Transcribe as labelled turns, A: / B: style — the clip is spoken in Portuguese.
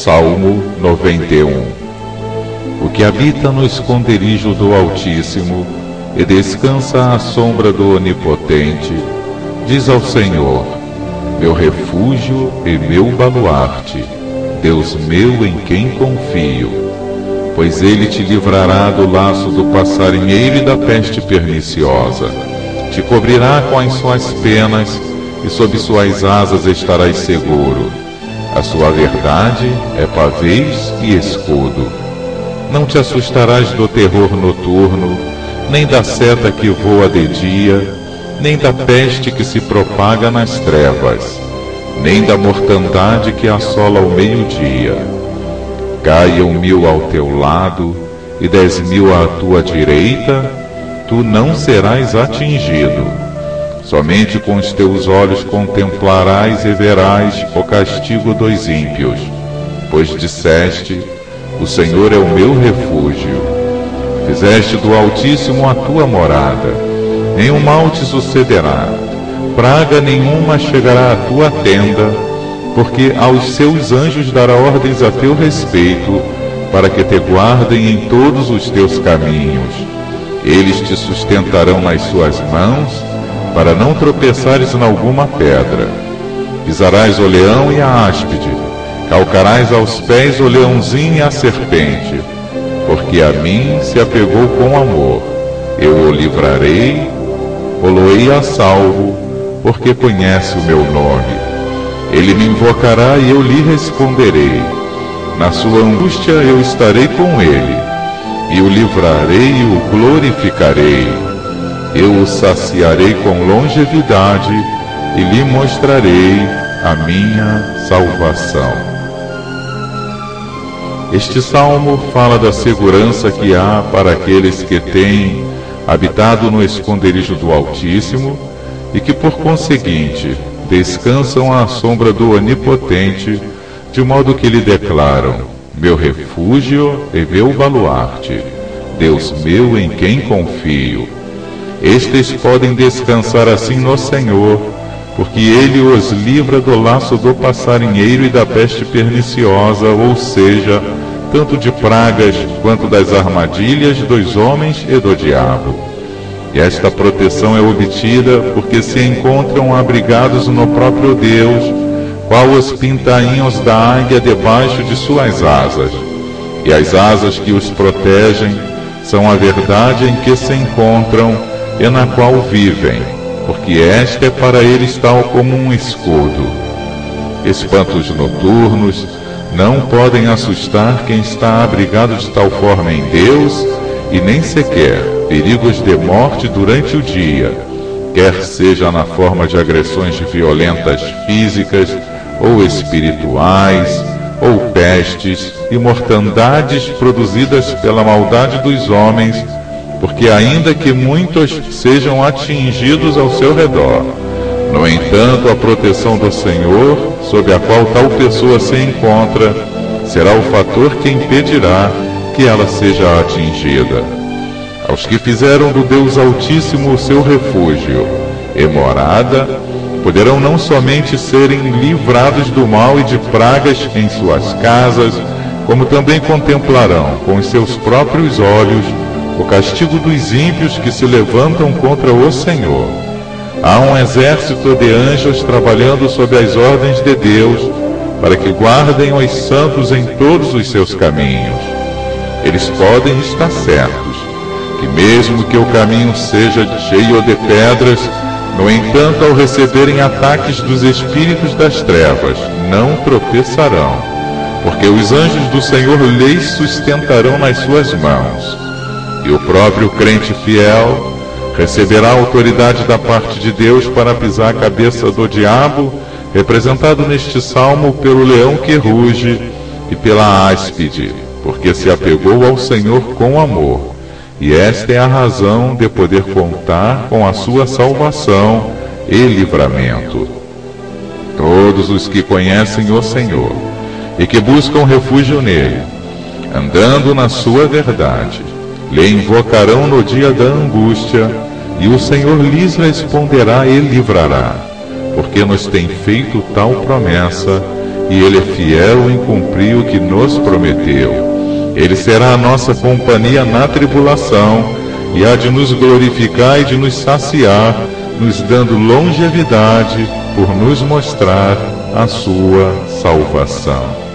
A: Salmo 91. O que habita no esconderijo do Altíssimo e descansa à sombra do Onipotente, diz ao Senhor: meu refúgio e meu baluarte, Deus meu em quem confio. Pois ele te livrará do laço do passarinheiro e da peste perniciosa. Te cobrirá com as suas penas, e sob suas asas estarás seguro. A sua verdade é pavês e escudo. Não te assustarás do terror noturno, nem da seta que voa de dia, nem da peste que se propaga nas trevas, nem da mortandade que assola ao meio-dia. Caiam 1000 ao teu lado e 10.000 à tua direita, tu não serás atingido. Somente com os teus olhos contemplarás e verás o castigo dos ímpios. Pois disseste: o Senhor é o meu refúgio. Fizeste do Altíssimo a tua morada. Nenhum mal te sucederá, praga nenhuma chegará à tua tenda, porque aos seus anjos dará ordens a teu respeito, para que te guardem em todos os teus caminhos. Eles te sustentarão nas suas mãos, para não tropeçares em alguma pedra. Pisarás o leão e a áspide, calcarás aos pés o leãozinho e a serpente, porque a mim se apegou com amor. Eu o livrarei, pô-lo-ei a salvo, porque conhece o meu nome. Ele me invocará e eu lhe responderei. Na sua angústia eu estarei com ele, e o livrarei e o glorificarei. Eu o saciarei com longevidade e lhe mostrarei a minha salvação. Este salmo fala da segurança que há para aqueles que têm habitado no esconderijo do Altíssimo e que, por conseguinte, descansam à sombra do Onipotente, de modo que lhe declaram: meu refúgio e meu baluarte, Deus meu em quem confio. Estes podem descansar assim no Senhor, porque Ele os livra do laço do passarinheiro e da peste perniciosa, ou seja, tanto de pragas quanto das armadilhas dos homens e do diabo. E esta proteção é obtida porque se encontram abrigados no próprio Deus, qual os pintainhos da águia debaixo de suas asas. E as asas que os protegem são a verdade em que se encontram e na qual vivem, porque esta é para eles tal como um escudo. Espantos noturnos não podem assustar quem está abrigado de tal forma em Deus, e nem sequer perigos de morte durante o dia, quer seja na forma de agressões violentas físicas ou espirituais, ou pestes e mortandades produzidas pela maldade dos homens, porque ainda que muitos sejam atingidos ao seu redor, no entanto, a proteção do Senhor, sob a qual tal pessoa se encontra, será o fator que impedirá que ela seja atingida. Aos que fizeram do Deus Altíssimo o seu refúgio e morada, poderão não somente serem livrados do mal e de pragas em suas casas, como também contemplarão com os seus próprios olhos o castigo dos ímpios que se levantam contra o Senhor. Há um exército de anjos trabalhando sob as ordens de Deus, para que guardem os santos em todos os seus caminhos. Eles podem estar certos que, mesmo que o caminho seja cheio de pedras, no entanto, ao receberem ataques dos espíritos das trevas, não tropeçarão, porque os anjos do Senhor lhes sustentarão nas suas mãos. E o próprio crente fiel receberá a autoridade da parte de Deus para pisar a cabeça do diabo, representado neste salmo pelo leão que ruge e pela áspide, porque se apegou ao Senhor com amor. E esta é a razão de poder contar com a sua salvação e livramento. Todos os que conhecem o Senhor e que buscam refúgio nele, andando na sua verdade, lhe invocarão no dia da angústia, e o Senhor lhes responderá e livrará, porque nos tem feito tal promessa, e Ele é fiel em cumprir o que nos prometeu. Ele será a nossa companhia na tribulação, e há de nos glorificar e de nos saciar, nos dando longevidade por nos mostrar a sua salvação.